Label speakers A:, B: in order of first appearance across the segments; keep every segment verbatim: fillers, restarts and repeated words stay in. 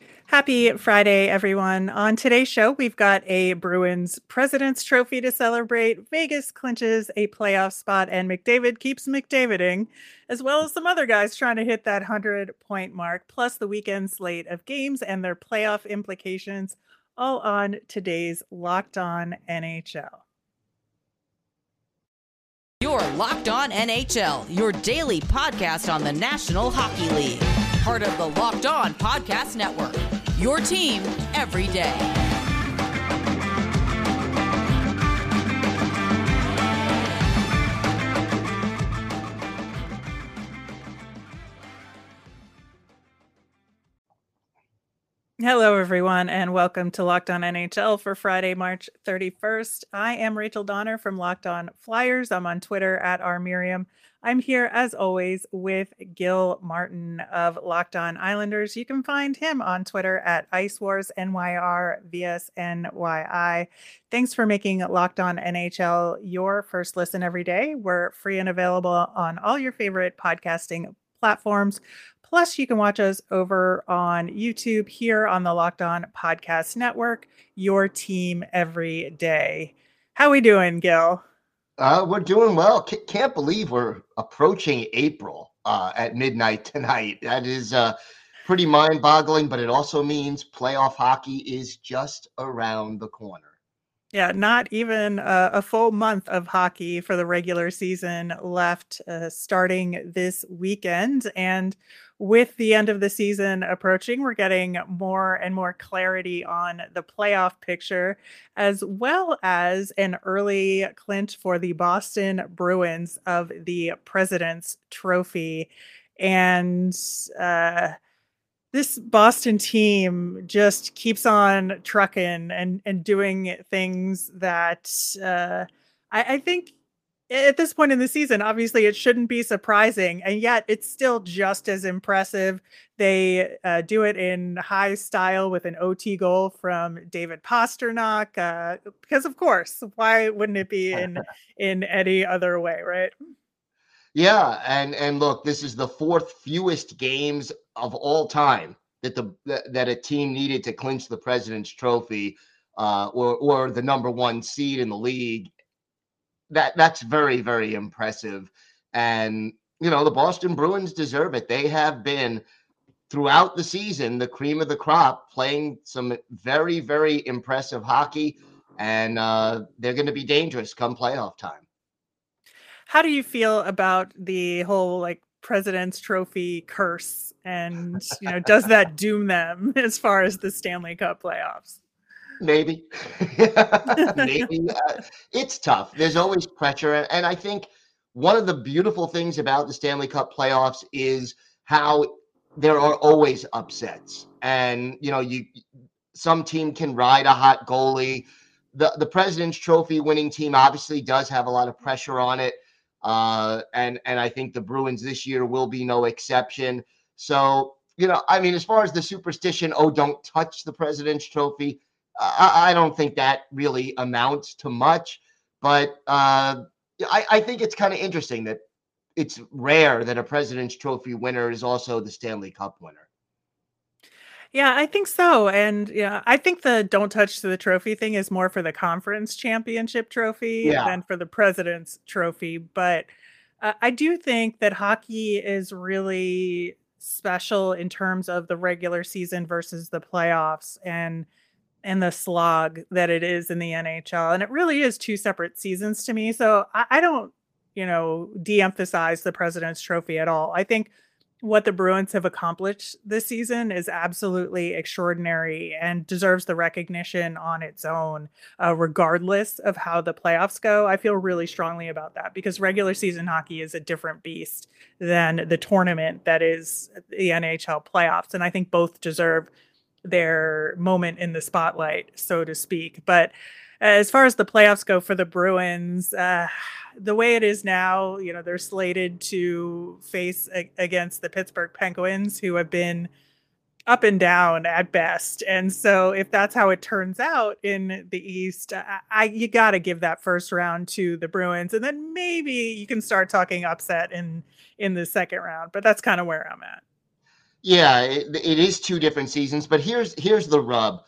A: Happy Friday, everyone. On today's show, we've got a Bruins President's Trophy to celebrate. Vegas clinches a playoff spot, and McDavid keeps McDaviding, as well as some other guys trying to hit that one hundred point mark, plus the weekend slate of games and their playoff implications, all on today's Locked On N H L.
B: You're Locked On N H L, your daily podcast on the National Hockey League. Part of the Locked On Podcast Network, your team every day.
A: Hello, everyone, and welcome to Locked On N H L for Friday, March thirty-first. I am Rachel Donner from Locked On Flyers. I'm on Twitter at rmiriam. I'm here, as always, with Gil Martin of Locked On Islanders. You can find him on Twitter at IceWarsNYR, Thanks for making Locked On N H L your first listen every day. We're free and available on all your favorite podcasting platforms. Plus, you can watch us over on YouTube here on the Locked On Podcast Network, your team every day. How we doing, Gil?
C: Uh, we're doing well. C- can't believe we're approaching April uh, at midnight tonight. That is uh, pretty mind-boggling, but it also means playoff hockey is just around the corner.
A: Yeah, not even a, a full month of hockey for the regular season left, uh, starting this weekend. And with the end of the season approaching, we're getting more and more clarity on the playoff picture, as well as an early clinch for the Boston Bruins of the President's Trophy. And uh, this Boston team just keeps on trucking and, and doing things that uh, I, I think at this point in the season, obviously it shouldn't be surprising, and yet it's still just as impressive. They uh, do it in high style with an O T goal from David Pastrnak, uh, because of course, why wouldn't it be in in any other way, right?
C: Yeah, and and look, this is the fourth fewest games of all time that the that, that a team needed to clinch the President's Trophy, uh, or or the number one seed in the league. That that's very, very impressive. And you know, the Boston Bruins deserve it. They have been throughout the season the cream of the crop, playing some very, very impressive hockey, and uh, they're going to be dangerous come playoff time.
A: How do you feel about the whole like President's Trophy curse? And, you know, does that doom them as far as the Stanley Cup playoffs?
C: Maybe. Maybe. Uh, it's tough. There's always pressure. And, and I think one of the beautiful things about the Stanley Cup playoffs is how there are always upsets. And, you know, you some team can ride a hot goalie. The, the President's Trophy winning team obviously does have a lot of pressure on it. Uh, and, and I think the Bruins this year will be no exception. So, you know, I mean, as far as the superstition, oh, don't touch the President's Trophy, I, I don't think that really amounts to much. But uh, I, I think it's kind of interesting that it's rare that a President's Trophy winner is also the Stanley Cup winner.
A: Yeah, I think so. And yeah, I think the don't touch the trophy thing is more for the conference championship trophy
C: Yeah.
A: than for the President's Trophy. But uh, I do think that hockey is really special in terms of the regular season versus the playoffs and and the slog that it is in the N H L. And it really is two separate seasons to me. So I, I don't, you know, de-emphasize the President's Trophy at all. I think what the Bruins have accomplished this season is absolutely extraordinary and deserves the recognition on its own, uh, regardless of how the playoffs go. I feel really strongly about that because regular season hockey is a different beast than the tournament that is the N H L playoffs. And I think both deserve their moment in the spotlight, so to speak. But as far as the playoffs go for the Bruins, uh, the way it is now, you know, they're slated to face a- against the Pittsburgh Penguins, who have been up and down at best. And so if that's how it turns out in the East, I, I you got to give that first round to the Bruins. And then maybe you can start talking upset in, in the second round. But that's kind of where I'm at.
C: Yeah, it, it is two different seasons, but here's here's the rub.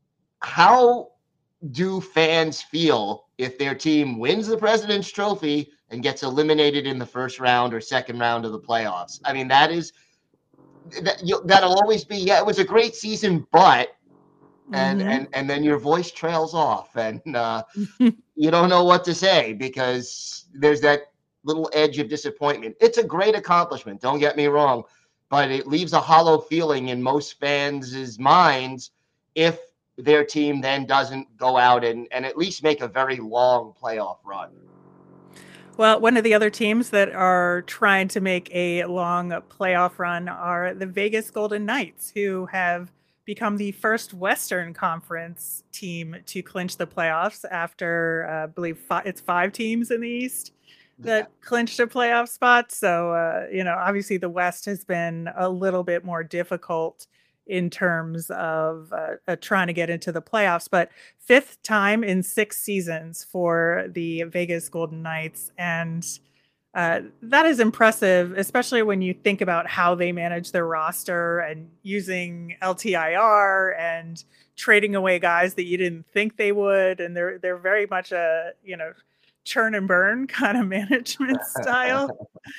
C: How do fans feel if their team wins the President's Trophy and gets eliminated in the first round or second round of the playoffs? I mean, that is that you, that'll always be, yeah, it was a great season, but and
A: Mm-hmm.
C: and and then your voice trails off, and uh, you don't know what to say because there's that little edge of disappointment. It's a great accomplishment, don't get me wrong, but it leaves a hollow feeling in most fans' minds if their team then doesn't go out and, and at least make a very long playoff run.
A: Well, one of the other teams that are trying to make a long playoff run are the Vegas Golden Knights, who have become the first Western Conference team to clinch the playoffs after, uh, I believe, five, it's five teams in the East that clinched a playoff spot. So, uh, you know, obviously the West has been a little bit more difficult in terms of uh, uh, trying to get into the playoffs, but fifth time in six seasons for the Vegas Golden Knights. And uh, that is impressive, especially when you think about how they manage their roster and using L T I R and trading away guys that you didn't think they would. And they're, they're very much a, you know, churn and burn kind of management style.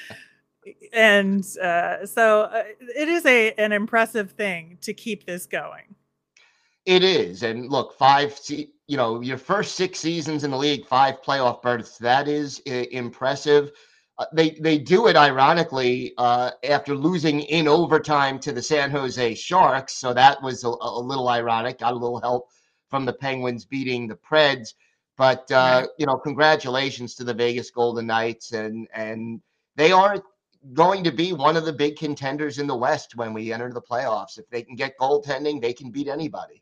A: And uh, so uh, it is a an impressive thing to keep this going.
C: It is. And look, five, you know, your first six seasons in the league, five playoff berths, that is uh, impressive. Uh, they they do it ironically uh, after losing in overtime to the San Jose Sharks. So that was a, a little ironic. Got a little help from the Penguins beating the Preds. But, uh,
A: Right.
C: you know, congratulations to the Vegas Golden Knights. And, and they are going to be one of the big contenders in the West when we enter the playoffs. If they can get goaltending, they can beat anybody.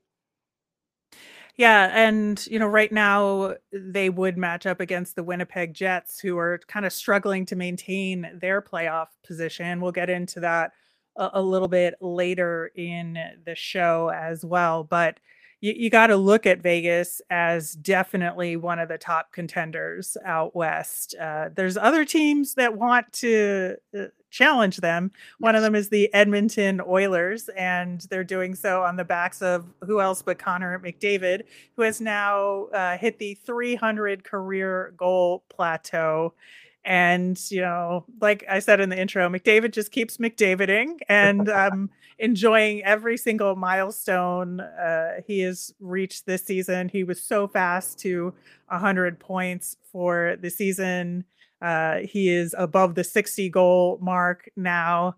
A: Yeah, and you know, right now they would match up against the Winnipeg Jets, who are kind of struggling to maintain their playoff position. We'll get into that a, a little bit later in the show as well. But you, you got to look at Vegas as definitely one of the top contenders out west. Uh, there's other teams that want to uh, challenge them. One of
C: Yes.
A: them is the Edmonton Oilers, and they're doing so on the backs of who else but Connor McDavid, who has now uh, hit the three hundred career goal plateau. And, you know, like I said in the intro, McDavid just keeps McDaviding, and um, enjoying every single milestone uh, he has reached this season. He was so fast to one hundred points for the season. Uh, he is above the sixty goal mark now.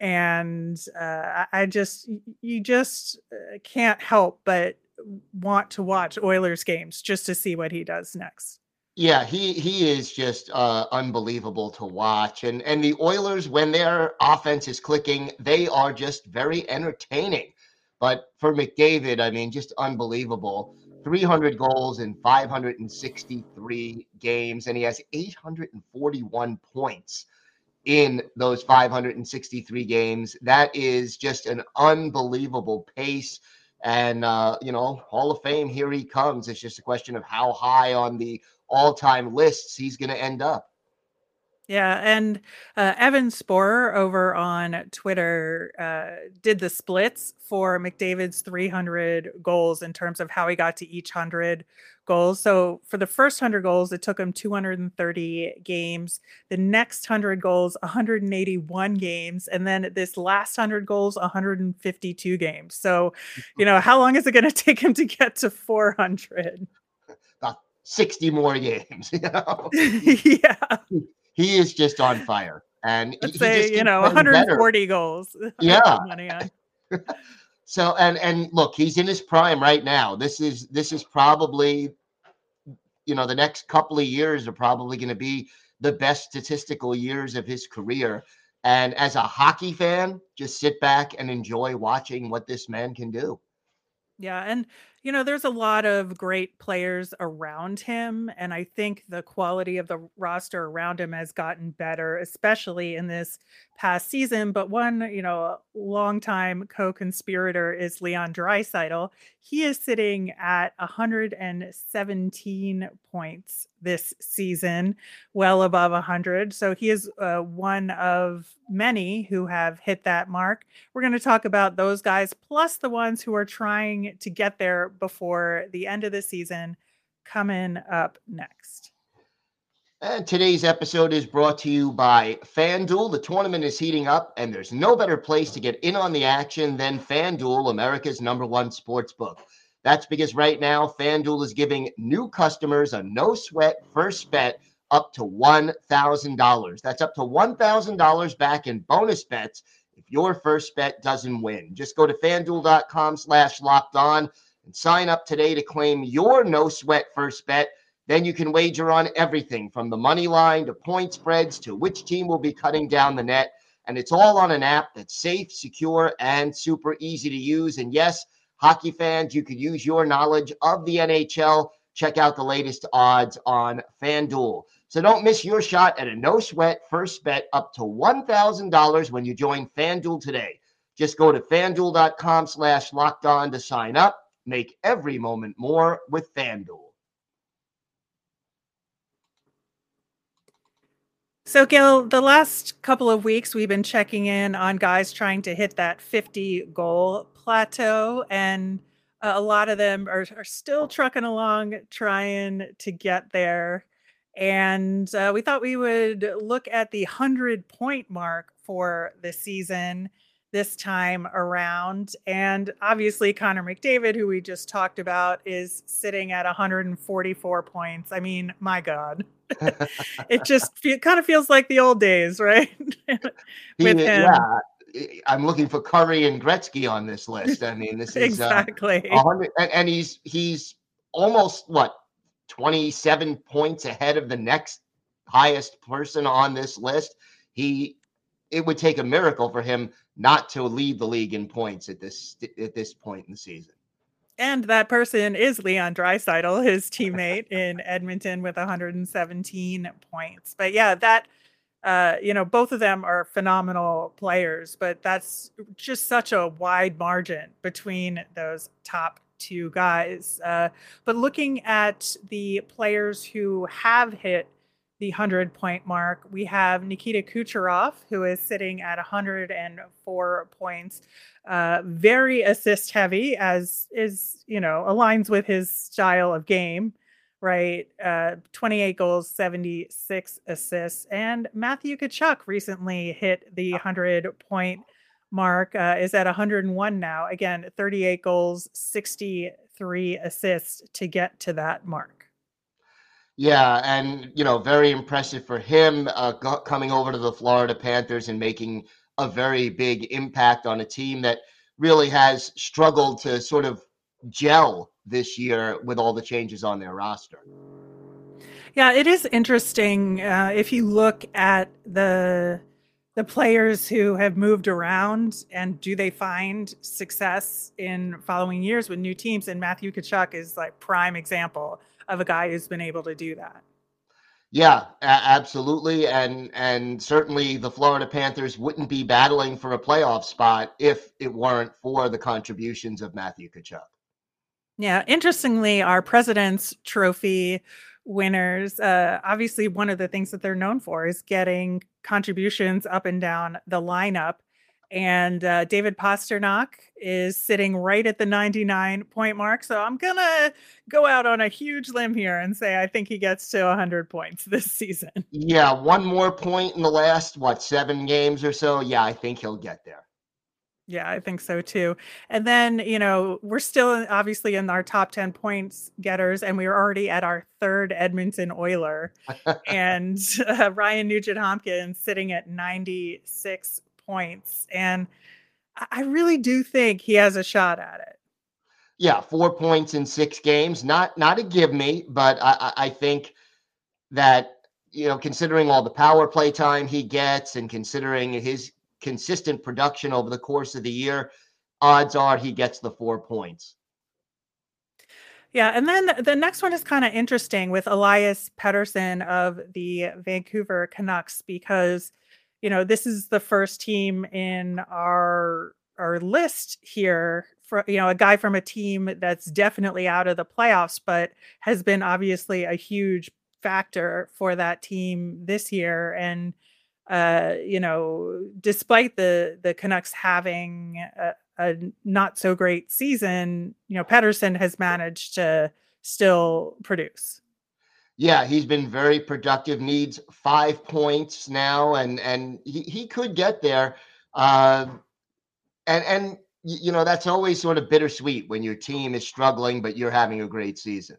A: And uh, I just, you just uh, can't help but want to watch Oilers games just to see what he does next.
C: Yeah, he he is just uh, unbelievable to watch, and and the Oilers, when their offense is clicking, they are just very entertaining. But for McDavid, I mean, just unbelievable. three hundred goals in five hundred sixty-three games, and he has eight hundred forty-one points in those five hundred sixty-three games. That is just an unbelievable pace. And, uh, you know, Hall of Fame, here he comes. It's just a question of how high on the all time lists he's going to end up.
A: Yeah, and uh, Evan Sporer over on Twitter uh, did the splits for McDavid's three hundred goals in terms of how he got to each one hundred goals. So for the first one hundred goals, it took him two hundred thirty games. The next one hundred goals, one hundred eighty-one games. And then this last one hundred goals, one hundred fifty-two games. So, you know, how long is it going to take him to get to four hundred?
C: About sixty more games, you know?
A: Yeah.
C: He is just on fire, and
A: Let's
C: he,
A: say,
C: he just
A: you know,
C: one hundred
A: forty goals.
C: Yeah.
A: Money on.
C: So, and and look, he's in his prime right now. This is this is probably, you know, the next couple of years are probably going to be the best statistical years of his career. And as a hockey fan, just sit back and enjoy watching what this man can do.
A: Yeah, and You know, there's a lot of great players around him, and I think the quality of the roster around him has gotten better, especially in this past season. But one, you know, longtime co-conspirator is Leon Draisaitl. He is sitting at one hundred seventeen points this season, well above one hundred. So he is uh, one of many who have hit that mark. We're going to talk about those guys, plus the ones who are trying to get there before the end of the season, coming up next.
C: And today's episode is brought to you by FanDuel. The tournament is heating up, and there's no better place to get in on the action than FanDuel, America's number one sports book. That's because right now, FanDuel is giving new customers a no-sweat first bet up to one thousand dollars. That's up to one thousand dollars back in bonus bets if your first bet doesn't win. Just go to FanDuel.com slash locked on and sign up today to claim your no-sweat first bet. Then you can wager on everything from the money line to point spreads to which team will be cutting down the net. And it's all on an app that's safe, secure, and super easy to use. And yes, hockey fans, you could use your knowledge of the N H L. Check out the latest odds on FanDuel. So don't miss your shot at a no-sweat first bet up to one thousand dollars when you join FanDuel today. Just go to FanDuel.com slash locked on to sign up. Make every moment more with FanDuel.
A: So, Gil, the last couple of weeks, we've been checking in on guys trying to hit that fifty goal plateau, and uh, a lot of them are, are still trucking along, trying to get there. And uh, we thought we would look at the one hundred point mark for the season this time around. And obviously, Connor McDavid, who we just talked about, is sitting at one hundred forty-four points. I mean, my God. It just fe- kind of feels like the old days, right? With
C: He-
A: him.
C: Yeah, I'm looking for Curry and Gretzky on this list. I mean, this is uh,
A: Exactly.
C: one hundred, and, and he's he's almost what twenty-seven points ahead of the next highest person on this list. He it would take a miracle for him not to lead the league in points at this at this point in the season.
A: And that person is Leon Draisaitl, his teammate in Edmonton, with one hundred seventeen points. But yeah, that, uh, you know, both of them are phenomenal players, but that's just such a wide margin between those top two guys. Uh, but looking at the players who have hit the one hundred point mark, we have Nikita Kucherov, who is sitting at one hundred four points. Uh, very assist heavy, as is, you know, aligns with his style of game, right? Uh, twenty-eight goals, seventy-six assists. And Matthew Tkachuk recently hit the one hundred point mark, uh, is at one hundred one now. Again, thirty-eight goals, sixty-three assists to get to that mark.
C: Yeah, and you know, very impressive for him uh, go- coming over to the Florida Panthers and making a very big impact on a team that really has struggled to sort of gel this year with all the changes on their roster.
A: Yeah, it is interesting uh, if you look at the the players who have moved around and do they find success in following years with new teams. And Matthew Tkachuk is like prime example of a guy who's been able to do that.
C: Yeah, a- absolutely. And and certainly the Florida Panthers wouldn't be battling for a playoff spot if it weren't for the contributions of Matthew Tkachuk.
A: Yeah, interestingly, our President's Trophy winners, uh, obviously one of the things that they're known for is getting contributions up and down the lineup. And uh, David Pastrnak is sitting right at the ninety-nine point mark. So I'm going to go out on a huge limb here and say I think he gets to one hundred points this season.
C: Yeah, one more point in the last, what, seven games or so? Yeah, I think he'll get there.
A: Yeah, I think so too. And then, you know, we're still obviously in our top ten points getters, and we were already at our third Edmonton Oiler. And uh, Ryan Nugent-Hopkins sitting at ninety-six points. And I really do think he has a shot at it.
C: Yeah, four points in six games. Not not a give me, but I, I think that, you know, considering all the power play time he gets and considering his consistent production over the course of the year, odds are he gets the four points.
A: Yeah, and then the next one is kind of interesting with Elias Pettersson of the Vancouver Canucks because, you know, this is the first team in our our list here for, you know, a guy from a team that's definitely out of the playoffs, but has been obviously a huge factor for that team this year. And uh, you know, despite the the Canucks having a, a not so great season, you know, Pettersson has managed to still produce.
C: Yeah, he's been very productive, needs five points now, and and he, he could get there. Uh, and and y- you know, that's always sort of bittersweet when your team is struggling, but you're having a great season.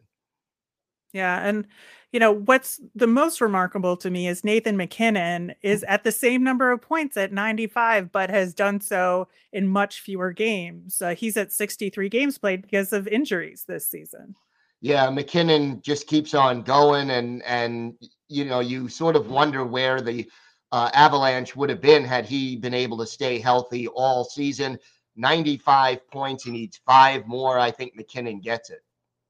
A: Yeah, and you know what's the most remarkable to me is Nathan McKinnon is at the same number of points at ninety-five, but has done so in much fewer games. Uh, he's at sixty-three games played because of injuries this season.
C: Yeah, McKinnon just keeps on going, and and you know, you sort of wonder where the uh, Avalanche would have been had he been able to stay healthy all season. ninety-five points, he needs five more. I think McKinnon gets it.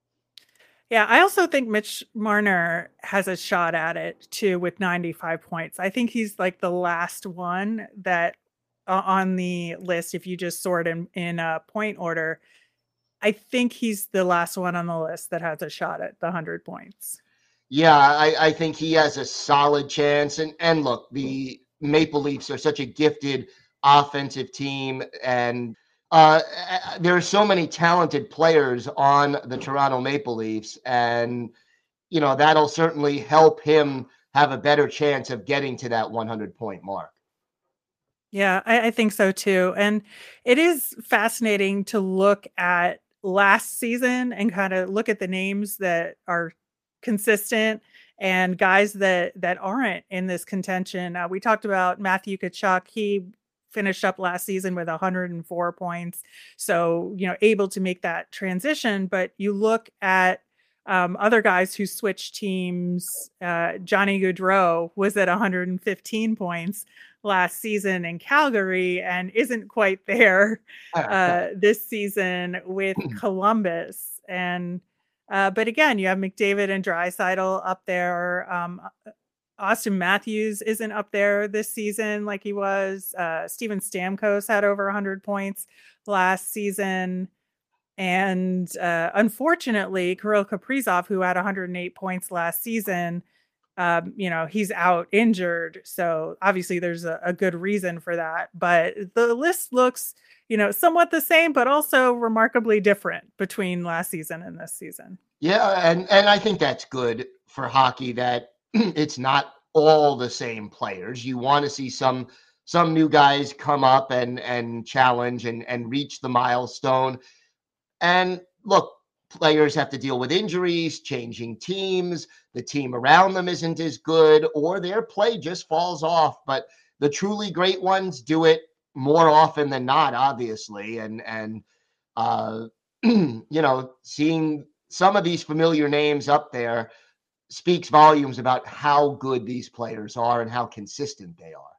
A: Yeah, I also think Mitch Marner has a shot at it too with ninety-five points. I think he's like the last one that uh, on the list, if you just sort in in a point order, I think he's the last one on the list that has a shot at the one hundred points.
C: Yeah, I, I think he has a solid chance. And and look, the Maple Leafs are such a gifted offensive team, and uh, there are so many talented players on the Toronto Maple Leafs, and you know, that'll certainly help him have a better chance of getting to that one hundred point mark.
A: Yeah, I, I think so too. And it is fascinating to look at last season and kind of look at the names that are consistent and guys that that aren't in this contention. Uh, we talked about Matthew Tkachuk. He finished up last season with one hundred four points, so you know able to make that transition. But you look at um, other guys who switched teams. Uh, Johnny Gaudreau was at one hundred fifteen points last season in Calgary and isn't quite there uh, this season with Columbus. And uh, but again, you have McDavid and Draisaitl up there. Um, Austin Matthews isn't up there this season like he was. Uh, Steven Stamkos had over one hundred points last season. And uh, unfortunately, Kirill Kaprizov, who had one hundred eight points last season, um, you know, he's out injured. So obviously there's a, a good reason for that. But the list looks, you know, somewhat the same, but also remarkably different between last season and this season.
C: Yeah, and and I think that's good for hockey that it's not all the same players. You want to see some some new guys come up and and challenge and and reach the milestone. And look, players have to deal with injuries, changing teams, the team around them isn't as good, or their play just falls off. But the truly great ones do it more often than not, obviously. And and uh, you know, seeing some of these familiar names up there speaks volumes about how good these players are and how consistent they are.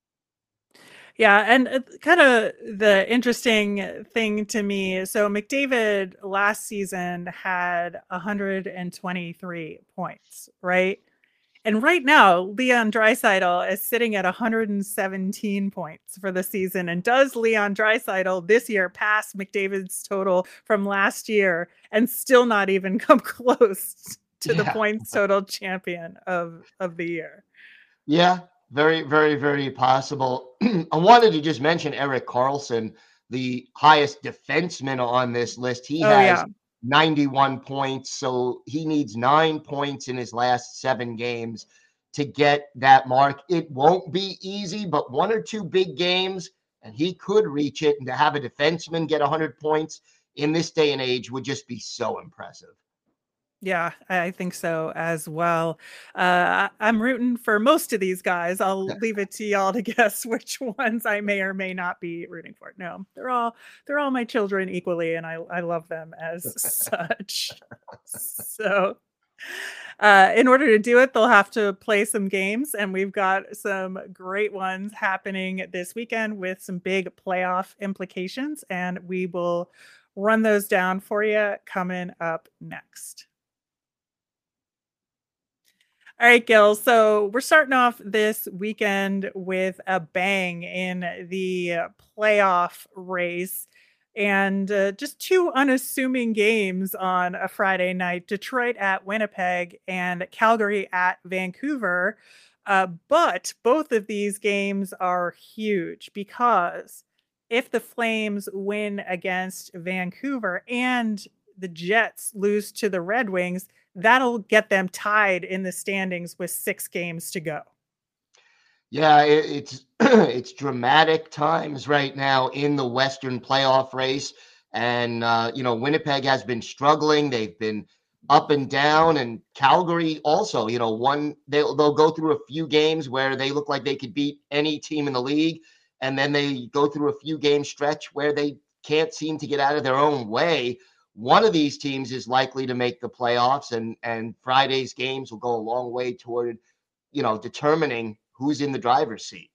A: Yeah, and kind of the interesting thing to me, so McDavid last season had one hundred twenty-three points, right? And right now, Leon Draisaitl is sitting at one hundred seventeen points for the season. And does Leon Draisaitl this year pass McDavid's total from last year and still not even come close to the
C: Yeah.
A: points total champion of, of the year?
C: Yeah, very, very, very possible. I wanted to just mention Erik Karlsson, the highest defenseman on this list. He
A: Oh,
C: has
A: yeah.
C: ninety-one points, so he needs nine points in his last seven games to get that mark. It won't be easy, but one or two big games, and he could reach it. And to have a defenseman get one hundred points in this day and age would just be so impressive.
A: Yeah, I think so as well. Uh, I- I'm rooting for most of these guys. I'll leave it to y'all to guess which ones I may or may not be rooting for. No, they're all they're all my children equally, and I I love them as such. So Uh, in order to do it, they'll have to play some games, and we've got some great ones happening this weekend with some big playoff implications, and we will run those down for you coming up next. All right, Gil. So we're starting off this weekend with a bang in the playoff race and uh, just two unassuming games on a Friday night: Detroit at Winnipeg and Calgary at Vancouver. Uh, but both of these games are huge because if the Flames win against Vancouver and the Jets lose to the Red Wings, that'll get them tied in the standings with six games to go.
C: Yeah, it, it's it's dramatic times right now in the Western playoff race, and uh, you know Winnipeg has been struggling. They've been up and down, and Calgary also. You know, one they'll they'll go through a few games where they look like they could beat any team in the league, and then they go through a few game stretch where they can't seem to get out of their own way. One of these teams is likely to make the playoffs, and and Friday's games will go a long way toward, you know, determining who's in the driver's seat.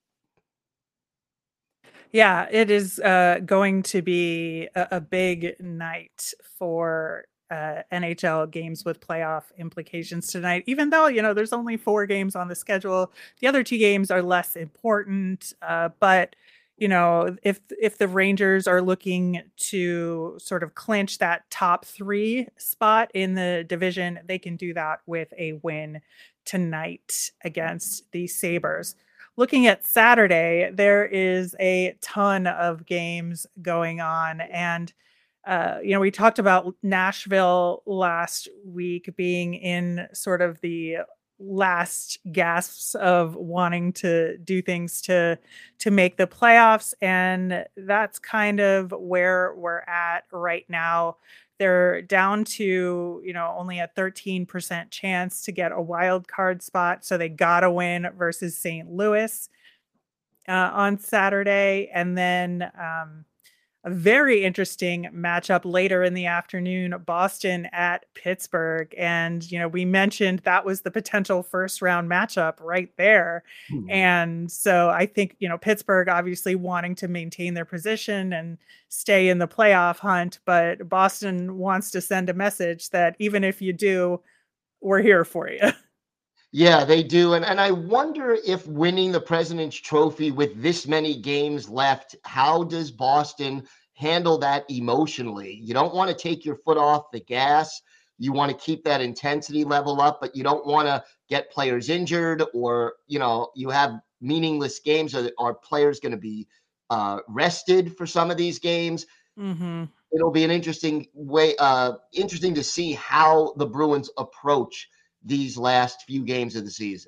A: Yeah, it is uh, going to be a, a big night for uh, N H L games with playoff implications tonight. Even though, you know, there's only four games on the schedule, the other two games are less important. Uh, but you know, if if the Rangers are looking to sort of clinch that top three spot in the division, they can do that with a win tonight against the Sabres. Looking at Saturday, there is a ton of games going on. And, uh, you know, we talked about Nashville last week being in sort of the last gasps of wanting to do things to to make the playoffs, and that's kind of where we're at right now. They're down to, you know, only a thirteen percent chance to get a wild card spot, so they gotta win versus Saint Louis uh, on Saturday. And then um a very interesting matchup later in the afternoon, Boston at Pittsburgh. And, you know, we mentioned that was the potential first round matchup right there.
C: Hmm.
A: And so I think, you know, Pittsburgh obviously wanting to maintain their position and stay in the playoff hunt, but Boston wants to send a message that even if you do, we're here for you.
C: Yeah, they do. And and I wonder if winning the President's Trophy with this many games left, how does Boston handle that emotionally? You don't want to take your foot off the gas. You want to keep that intensity level up, but you don't want to get players injured, or, you know, you have meaningless games. Are, are players going to be uh, rested for some of these games?
A: Mm-hmm.
C: It'll be an interesting way, uh, interesting to see how the Bruins approach these last few games of the season.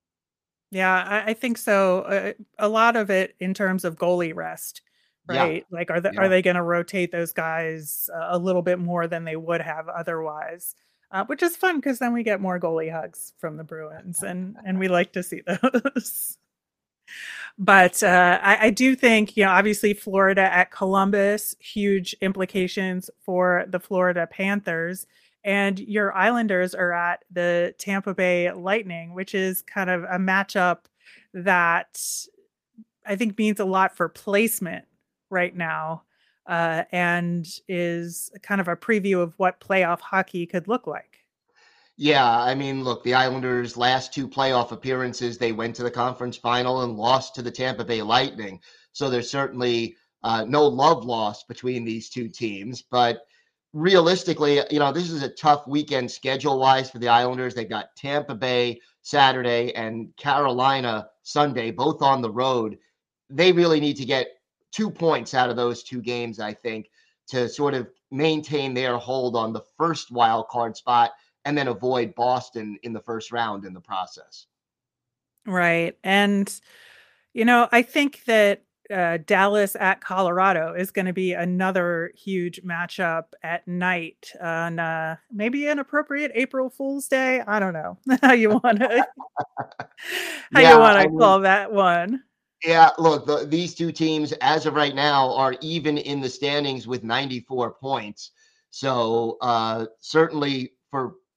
A: Yeah, I, I think so. Uh, a lot of it in terms of goalie rest,
C: Yeah,
A: right? Like, are they are
C: yeah.
A: they going to rotate those guys uh, a little bit more than they would have otherwise? Uh, which is fun because then we get more goalie hugs from the Bruins, and and we like to see those. But uh, I, I do think, you know, obviously Florida at Columbus, huge implications for the Florida Panthers. And your Islanders are at the Tampa Bay Lightning, which is kind of a matchup that I think means a lot for placement right now, uh, and is kind of a preview of what playoff hockey could look like.
C: Yeah, I mean, look, the Islanders' last two playoff appearances, they went to the conference final and lost to the Tampa Bay Lightning. So there's certainly uh, no love lost between these two teams. But realistically, you know, this is a tough weekend schedule-wise for the Islanders. They've got Tampa Bay Saturday and Carolina Sunday, both on the road. They really need to get two points out of those two games, I think, to sort of maintain their hold on the first wild card spot and then avoid Boston in the first round in the process.
A: Right. And, you know, I think that uh, Dallas at Colorado is going to be another huge matchup at night on uh, maybe an appropriate April Fool's Day. I don't know how you want to how
C: Yeah,
A: you want
C: I
A: to
C: mean,
A: call that one.
C: yeah, look, the, these two teams, as of right now, are even in the standings with ninety-four points. So uh, certainly for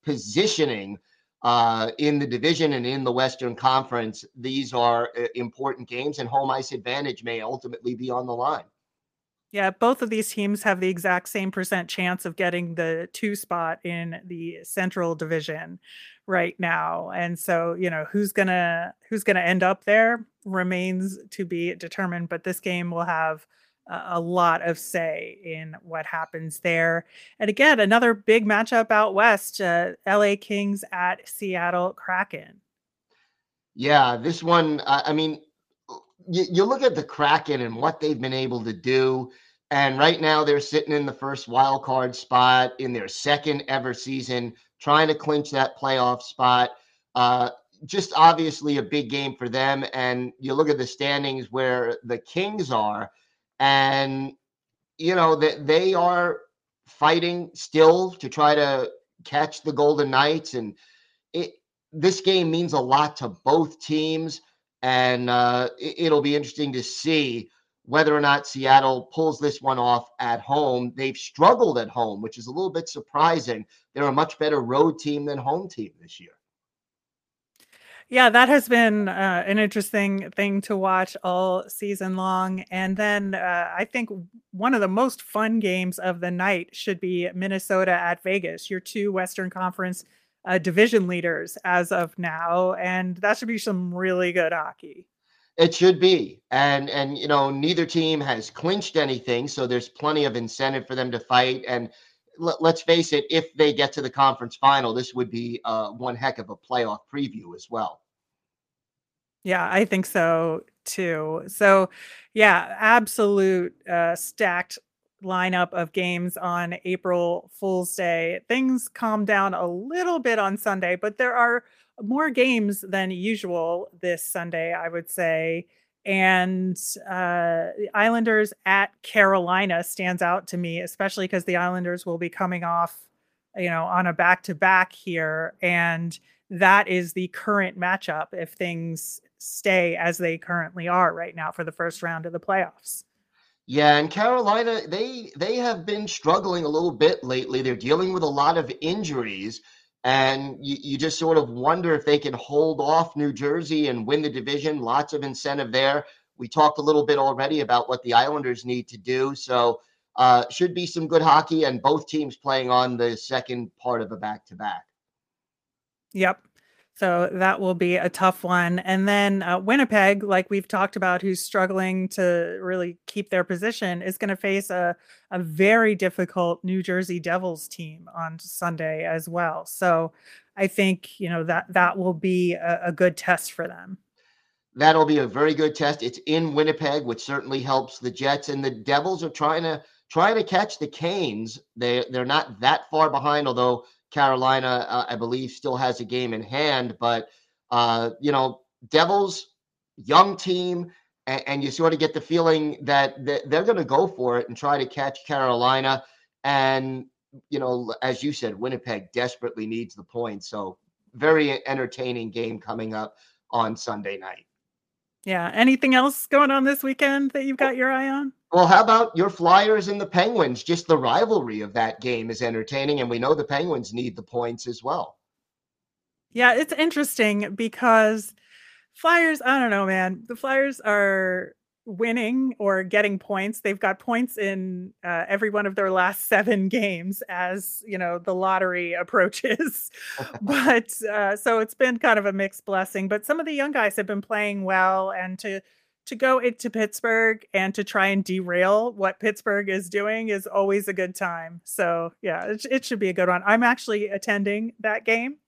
C: positioning uh, in the division and in the Western Conference, these are uh, important games, and home ice advantage may ultimately be on the line.
A: Yeah, both of these teams have the exact same percent chance of getting the two spot in the Central Division right now. And so, you know, who's gonna who's gonna end up there remains to be determined. But this game will have a, a lot of say in what happens there. And again, another big matchup out west: uh, L A Kings at Seattle Kraken.
C: Yeah, this one, I I mean, you, you look at the Kraken and what they've been able to do. And right now they're sitting in the first wild card spot in their second ever season, trying to clinch that playoff spot. Uh, just obviously a big game for them. And you look at the standings where the Kings are, and you know that they are fighting still to try to catch the Golden Knights, and it this game means a lot to both teams, and uh, it, will be interesting to see whether or not Seattle pulls this one off at home. They've struggled at home, which is a little bit surprising. They're a much better road team than home team this year.
A: Yeah, that has been uh, an interesting thing to watch all season long. And then uh, I think one of the most fun games of the night should be Minnesota at Vegas, your two Western Conference uh, division leaders as of now. And that should be some really good hockey.
C: It should be. And, and, you know, neither team has clinched anything. So there's plenty of incentive for them to fight. And l- let's face it, if they get to the conference final, this would be uh, one heck of a playoff preview as well.
A: Yeah, I think so too. So, yeah, absolute uh, stacked lineup of games on April Fool's Day. Things calm down a little bit on Sunday, but there are more games than usual this Sunday, I would say. And uh, the Islanders at Carolina stands out to me, especially because the Islanders will be coming off, you know, on a back-to-back here. And that is the current matchup if things stay as they currently are right now for the first round of the playoffs.
C: Yeah, and Carolina, they they have been struggling a little bit lately. They're dealing with a lot of injuries, and you, you just sort of wonder if they can hold off New Jersey and win the division. Lots of incentive there. We talked a little bit already about what the Islanders need to do, so uh, should be some good hockey, and both teams playing on the second part of a back-to-back.
A: Yep. So that will be a tough one. And then uh, Winnipeg, like we've talked about, who's struggling to really keep their position, is going to face a, a very difficult New Jersey Devils team on Sunday as well. So I think, you know, that that will be a, a good test for them.
C: That'll be a very good test. It's in Winnipeg, which certainly helps the Jets. And the Devils are trying to trying to catch the Canes. They they're not that far behind, although Carolina, uh, I believe, still has a game in hand. But, uh, you know, Devils, young team, and, and you sort of get the feeling that, that they're going to go for it and try to catch Carolina. And, you know, as you said, Winnipeg desperately needs the points. So very entertaining game coming up on Sunday night.
A: Yeah. Anything else going on this weekend that you've got your eye on?
C: Well, how about your Flyers and the Penguins? Just the rivalry of that game is entertaining, and we know the Penguins need the points as well.
A: Yeah, it's interesting because Flyers, I don't know, man. The Flyers are winning or getting points. They've got points in uh, every one of their last seven games as, you know, the lottery approaches. but uh, so it's been kind of a mixed blessing. But some of the young guys have been playing well, and to to go into Pittsburgh and to try and derail what Pittsburgh is doing is always a good time. So yeah, it, it should be a good one. I'm actually attending that game,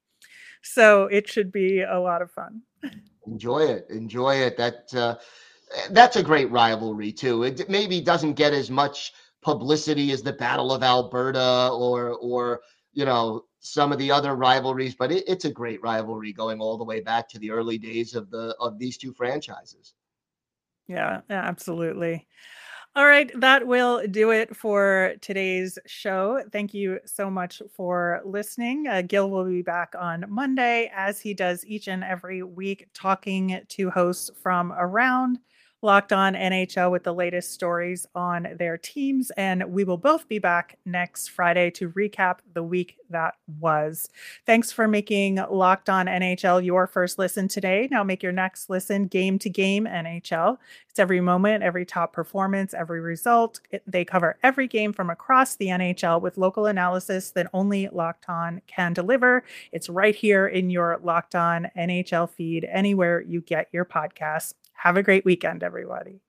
A: so it should be a lot of fun.
C: Enjoy it. Enjoy it. That uh, that's a great rivalry too. It maybe doesn't get as much publicity as the Battle of Alberta or or you know some of the other rivalries, but it, it's a great rivalry going all the way back to the early days of the of these two franchises.
A: Yeah, absolutely. All right, that will do it for today's show. Thank you so much for listening. Uh, Gil will be back on Monday, as he does each and every week, talking to hosts from around Locked On N H L with the latest stories on their teams. And we will both be back next Friday to recap the week that was. Thanks for making Locked On N H L your first listen today. Now make your next listen Game to Game N H L. It's every moment, every top performance, every result. It, they cover every game from across the N H L with local analysis that only Locked On can deliver. It's right here in your Locked On N H L feed, anywhere you get your podcasts. Have a great weekend, everybody.